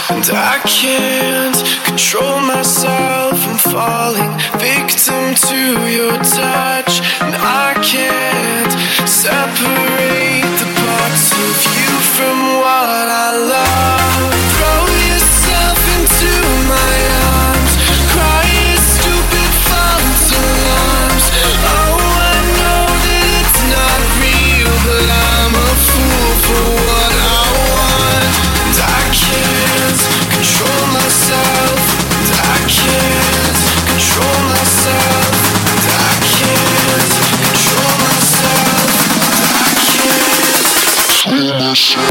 And I can't control myself. I'm falling victim to your touch. And I can't separate the parts of you from what I love. Throw yourself into my arms, cry a stupid false alarms. Oh, I know that it's not real, but I'm a fool for what I want. And I can't control myself. And I can't control myself. And I can't control myself. And I can't control myself.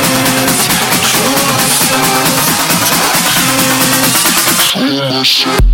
Shit.